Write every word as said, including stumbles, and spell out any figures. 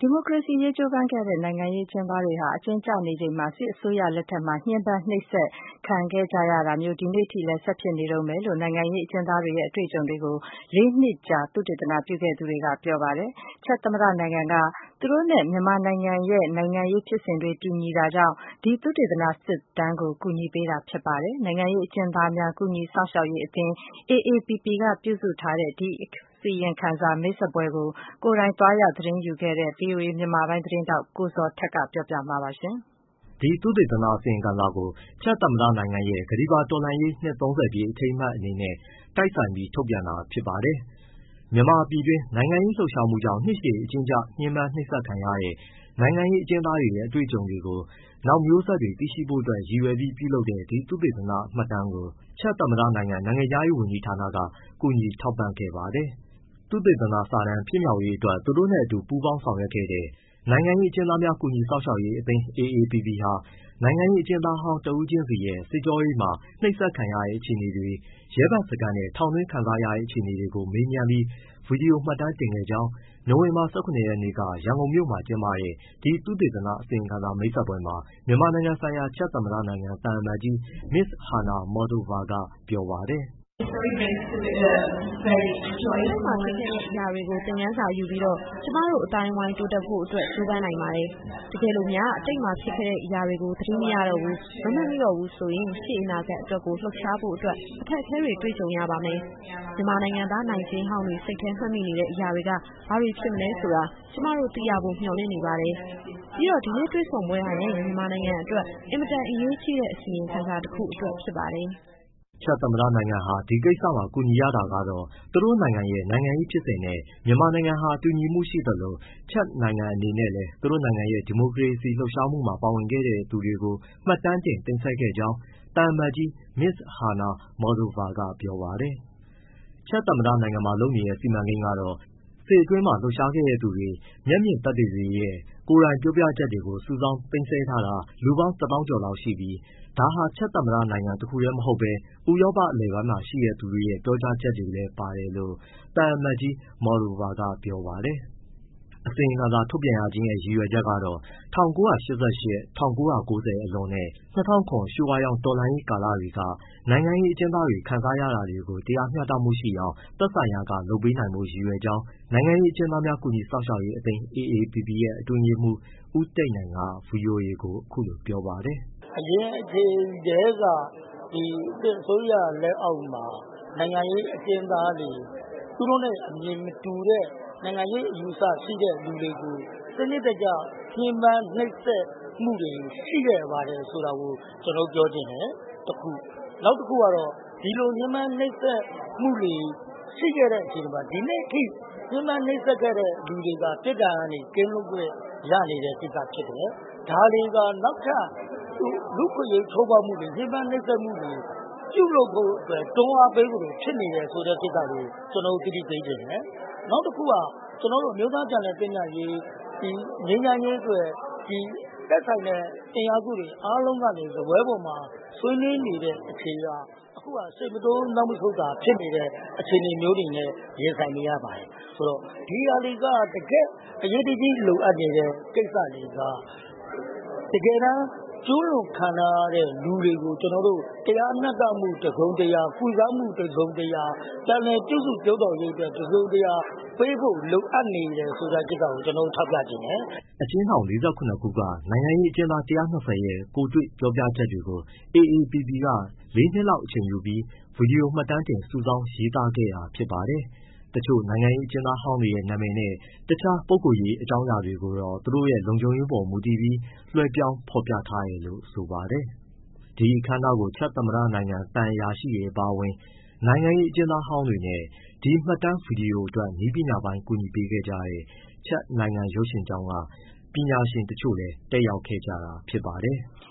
ဒီမိုကရေစီရေးကြိုးပမ်းခဲ့တဲ့နိုင်ငံရေးအကျဉ်းသားတွေဟာအကျဉ်းကျနေချိန်မှာစစ်အစိုးရလက်ထက်မှာညှဉ်းပန်းနှိပ်စက်ခံခဲ့ကြရတာမျိုးဒီနေ့ထိလည်းဆက်ဖြစ်နေတုန်းပဲလို့နိုင်ငံရေးအကျဉ်းသားတွေရဲ့အတွေ့အကြုံတွေကိုလေးနှစ်ကြာသုတေသနပြုခဲ့သူတွေကပြောပါတယ်။ချက်သမ္မတနိုင်ငံကသူတို့နဲ့မြန်မာနိုင်ငံရဲ့နိုင်ငံရေးဖြစ်စဉ်တွေတူညီတာကြောင့်ဒီသုတေသနစစ်တမ်းကိုကူညီပေးတာဖြစ်ပါတယ်။နိုင်ငံရေးအကျဉ်းသားများကူညီစောင့်ရှောက်ရေးအသင်း A A P P ကပြုစုထားတဲ့ဒီစီရင်ခံစာမိတ်ဆက်ပွဲကိုကိုယ်တိုင်သွားရောက်သတင်းယူခဲ့တဲ့ ဗွီအိုအေမြန်မာပိုင်းသတင်းထောက်ကိုဇော်ထက်ကပြောပြမှာပါရှင်။ဒီသုတေသနအစီရင်ခံစာကိုချက်သမ္မတနိုင်ငံရဲ့ကတိပါတော်လှန်ရေးနှစ်သုံးဆယ်ပြည့်အထိမ်းအမှတ်အနေနဲ့တိုက်ဆိုင်ပြီးထုတ်ပြန်တာဖြစ်ပါတယ်။မြန်မာပြည်တွင်းနိုင်ငံရေးလှုပ်ရှားမှုကြောင့်နှစ်ရှည်အကျဉ်းကျညှဉ်းပန်းနှိပ်စက်ခံရတဲ့နိုင်ငံရေးအကျဉ်းသားတွေရဲ့အတွေ့အကြုံတွေကိုနောက်မျိုးဆက်တွေသိရှိဖို့အတွက်ရည်ရွယ်ပြီးပြုလုပ်တဲ့ဒီသုတေသနမှတ်တမ်းကိုချက်သမ္မတနိုင်ငံနိုင်ငံခြားရေးဝန်ကြီးဌာနကကူညီထောက်ပံ့ခဲ့ပါတယ်။သုတေသနစာတမ်းဖြစ်မြောက်ရေးအတွက်သူတို့နဲ့အတူပူးပေါင်းဆောင်ရွက်ခဲ့တဲ့နိုင်ငံရေးအကျဉ်းသားများကူညီစောင့်ရှောက်ရေးအသင်း A A P P ဟာနိုင်ငံရေးအကျဉ်းသားဟောင်းတဦးချင်းစီရဲ့စစ်ကြောရေးမှာနှိပ်စက်ခံရတဲ့အခြေအနေတွေရဲဘက်စခန်းနဲ့ထောင်တွင်းခံစားရတဲ့အခြေအနေတွေကိုမေးမြန်းပြီးဗွီဒီယိုမှတ်တမ်းတင်ခဲ့ကြောင်းနိုဝင်ဘာ၁၇ရက်နေ့ကရန်ကုန်မြို့မှာကျင်းပတဲ့ဒီသုတေသနအစီရင်ခံစာမိတ်ဆက်ပွဲမှာမြန်မာနိုင်ငံဆိုင်ရာချက်သမ္မတနိုင်ငံသံအမတ်ကြီး Miz Hana Mottlova ကပြောပါတယ်။။ကျမမှာဖြစ်ခဲ့တဲ့အရာတွေကိုသင်ခန်းစာယူပြီးတော့ကျမတို့အတိုင်းဝိုင်းတိုးတက်ဖို့အတွက်ကြိုးပမ်းနိုင်ပါတယ်။တကယ်လို့များအတိတ်မှာဖြစ်ခဲ့တဲ့အရာတွေကိုသတိမရတော့ဘူးမမှတ်မိတော့ဘူးဆိုရင်ရှေ့အနာဂတ်အတွက်ကိုလှုပ်ရှားဖို့အတွက်အခက်အခဲတွေတွေ့ကြုံရပါမယ်။မြန်မာနိုင်ငံသားနိုင်ကျဉ်းဟောင်းတွေစိတ်ထဲမှတ်မိနေတဲ့အရာတွေကဘာတွေဖြစ်မလဲဆိုတာကျမတို့သိရဖို့မျှော်လင့်နေပါတယ်။ပြီးတော့ဒီနေ့တွေ့ဆုံပွဲဟာလည်းမြန်မာနိုင်ငံအတွက်အင်မတန်အရေးကြီးတဲ့အစီရင်ခံစာတစ်ခုအတွက်ဖြစ်ပါတယ်။ချက်သမ္မတနိုင်ငံဟာဒီကိစ္စမှာကူညီရတာကတော့သူတို့နိုင်ငံရဲ့နိုင်ငံရေးဖြစ်စဉ်နဲ့မြန်မာနိုင်ငံဟာတူညီမှုရှိသလိုချက်နိုင်ငံအနေနဲ့လည်းသူတို့နိုင်ငံရဲ့ဒီမိုကရေစီလှုပ်ရှားမှုမှာပါဝင်ခဲ့တဲ့သူတွေကိုမှတ်တမ်းတင်သိမ်းဆည်းခဲ့ကြောင်းသံအမတ်ကြီး Miz Hana Mottlova ကပြောပါတယ်။ချက်သမ္မတနိုင်ငံမှာလုပ်နေတဲ့စီမံကိန်းကတော့စစ်အတွင်းမှာလှုပ်ရှားခဲ့တဲ့သူတွေမျက်မြင်သက်သေတွေရဲ့ကိုယ်တိုင်ပြောပြချက်တွေကိုစုဆောင်းသိမ်းဆည်းထားတာလူပေါင်းတစ်သောင်းကျော်လောက်ရှိပြီးဒါဟာချက်သမ္မတနိုင်ငံတခုတည်းမဟုတ်ဘဲဥရောပအလယ်ပိုင်းမှာရှိတဲ့သူတွေရဲ့ပြောကြားချက်တွေလည်းပါတယ်လို့သံအမတ်ကြီး Mottlova ကပြောပါတယ်။အစီရင်ခံစာထုတ်ပြန်ရခြင်းရဲ့ရည်ရွယ်ချက်ကတော့၁၉၈၈၊ ၁၉၉၀အလွန်နဲ့၂၀၀၇ရွှေဝါရောင်တော်လှန်ရေးကာလတွေကနိုင်ငံရေးအကျဉ်းသားတွေခံစားရတာတွေကိုတရားမျှတမှုရှိအောင်သက်ဆိုင်ရာကလုပ်ပေးနိုင်ဖို့ရည်ရွယ်ကြောင်းနိုင်ငံရေးအကျဉ်းသားများကူညီစောင့်ရှောက်ရေးအသင်း A A P P ရဲ့အတွင်းရေးမှူးဦးတိတ်နိုင်ကဗွီအိုအေကိုအခုလိုပြောပါတယ်။အရင်အချိန်တည်းကဒီစစ်အစိုးရလက်အောက်မှာနိုင်ငံရေးအကျဉ်းသားတွေသူတို့နဲ့အမြင်မတူတဲ့နိုင်ငံရေးအယူအဆရှိတဲ့လူတွေကိုစနစ်တကျညှဉ်းပန်းနှိပ်စက်မှုတွေရှိခဲ့ပါတယ်ဆိုတာကိုကျွန်တော်ပြောချင်တယ်တစ်ခုနောက်တစ်ခုကတော့ဒီလိုညှဉ်းပန်းနှိပ်စက်မှုတွေရှိခဲ့တဲ့အချိန်မှာဒီနေ့ထိညှဉ်းပန်းနှိပ်စက်ခဲ့တဲ့လူတွေကပြည်ထောင်ကနေကင်းလွတ်ခွင့်ရနေတဲ့ကိစ္စဖြစ်တယ်ဒါတွေကနောက်ထပ်လူခွင့်ရေးချိုးဖောက်မှုတွေညှဉ်းပန်းနှိပ်စက်မှုတွေပြုလုပ်ဖို့အတွက်တွန်းအားပေးဖို့ဖြစ်နေတယ်ဆိုတဲ့ကိစ္စကိုကျွန်တော်သိသိသိနေတယ်နောက်တစ်ခုကကျွန်တော်တို့မျိုးသားကြံတဲ့ပညာရေးဒီငြိမ်းချမ်းရေးအတွက်ဒီတက်ဆိုင်တဲ့အင်အားစုတွေအားလုံးကနေဇပွဲပေါ်မှာဆွေးနွေးနေတဲ့အခြေအရအခုကစိတ်မတိုးနောက်မဆုတ်တာဖြစ်နေတဲ့အခြေအနေမျိုးတွေနဲ့ရင်ဆိုင်နေရပါတယ်ဆိုတော့ဒီအရာတွေကတကယ်အရေးကြီးလိုအပ်နေတဲ့ကိစ္စတွေကတကယ်တမ်းကျိုးလွန်ခံရတဲ့လူတွေကိုကျွန်တော်တို့တရားမျှတမှုတကုံတရားကုစားမှုတကုံတရားတန်လည်ပြုစုပြောတော်ရေးအတွက်တကုံတရားပေးဖို့လိုအပ်နေတယ်ဆိုတဲ့ကိစ္စကိုကျွန်တော်ထောက်ပြခြင်းတယ်အချင်းထောင်၄၇ခုကနိုင်ငံရေးအကျဉ်းသား၁၂၀ရဲ့ကိုတွေ့ပြောပြချက်တွေကို A A P P ကလေးနှစ်လောက်အချိန်ယူပြီးဗီဒီယိုမှတ်တမ်းတင်စုဆောင်းရေးသားခဲ့တာဖြစ်ပါတယ်တချို့နိုင်ငံရေးအကျဉ်းသားဟောင်းတွေရဲ့နာမည်နဲ့တခြားပုဂ္ဂိုလ်ရေးအကြောင်းအရာတွေကိုတော့သူတို့ရဲ့လုံခြုံရေးပေါ်မူတည်ပြီးလွှဲပြောင်းဖော်ပြထားတယ်လို့ဆိုပါတယ်။ဒီအခမ်းအနားကိုချက်သမ္မတနိုင်ငံသံအရာရှိတွေအပါအဝင်နိုင်ငံရေးအကျဉ်းသားဟောင်းတွေနဲ့ဒီမှတ်တမ်းဗီဒီယိုအတွက်နည်းပညာပိုင်းကူညီပေးခဲ့ကြတဲ့ချက်နိုင်ငံရုပ်ရှင်ကျောင်းကပညာရှင်တချို့လည်းတက်ရောက်ခဲ့ကြတာဖြစ်ပါတယ်။